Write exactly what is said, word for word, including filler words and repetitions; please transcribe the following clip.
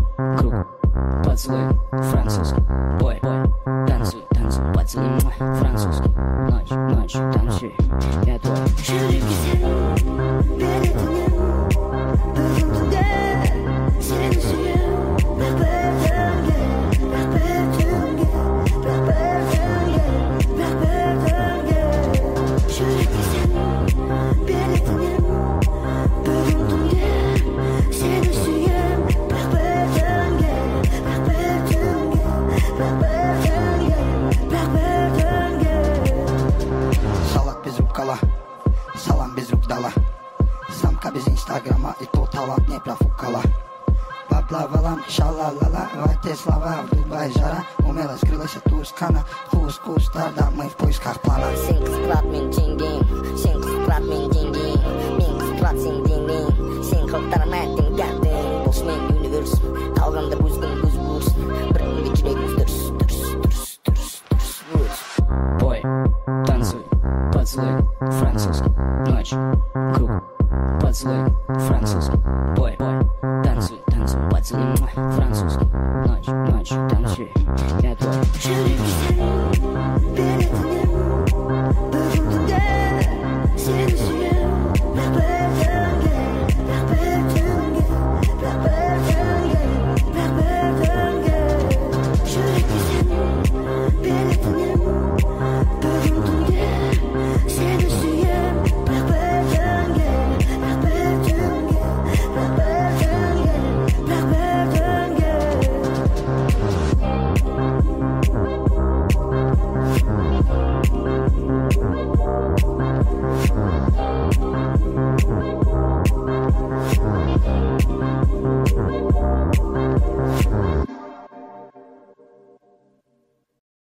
круг, поцелуй, французский, бой, бой, танцуй, танцуй, поцелуй, французский, ночь, ночь, танцуй, я твой. Жүрекке сен беретінен бүгін түнде сені сүйем бір бір түнге бір бір түнге бір бір түнге бір бір түнге жүрекке сен беретінен бүгін түнде сені сүйем бір бір түнге бір бір түнге бір бір түнге бір бір түнге Салат без рукава, салам без рук дала. Самка без инстаграма и то талант не профукала. Поплавала, шалалала, в эти слова в Дубай жара. Умело скрылась от Тускана, кус-кус, тогда мы в поисках плана. Сен қысқырат мен теңдейм, сен қысқырат мен деңгейм, мен қысқырат сен деңгейм, сен қылықтарыма тең тәттің. Бұл мен универс, қалғанда өзгің өз бұрсын, бір күнде жүрегіміз дұрыс, дұрыс, дұрыс, дұрыс, дұрыс, дұрыс. Бой, танцуй, поцелуй, французский, ночь, круг, поцелуй, французский, бой, бой, танцуй, танцуй, поцелуй, французский.